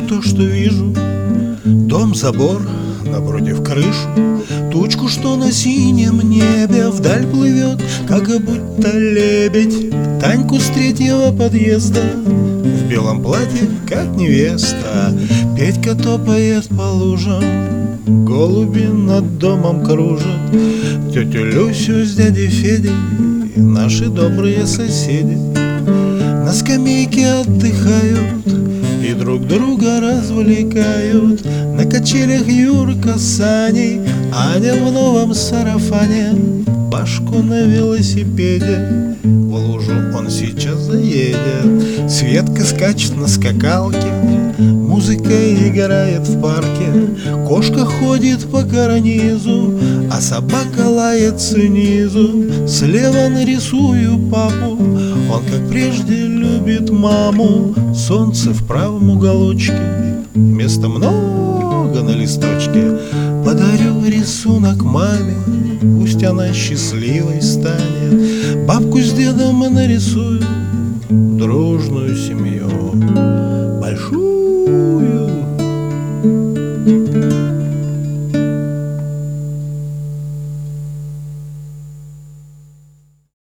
то, что вижу. Дом, забор, напротив крышу, тучку, что на синем небе вдаль плывет, как будто лебедь. Таньку с третьего подъезда в белом платье, как невеста. Петька топает по лужам, голуби над домом кружат. Тетю Люсю с дядей Федей наши добрые соседи на скамейке отдыхают и друг друга развлекают. На качелях Юрка с Аней, Аня в новом сарафане, Пашку на велосипеде, в лужу он сейчас заедет. Светка скачет на скакалке, музыка играет в парке. Кошка ходит по карнизу, а собака лает снизу. Слева нарисую папу, он как прежде любит маму. Солнце в правом уголочке, места много на листочке. Подарю рисунок маме, пусть она счастливой станет. Бабку с дедом мы нарисуем дружную семью.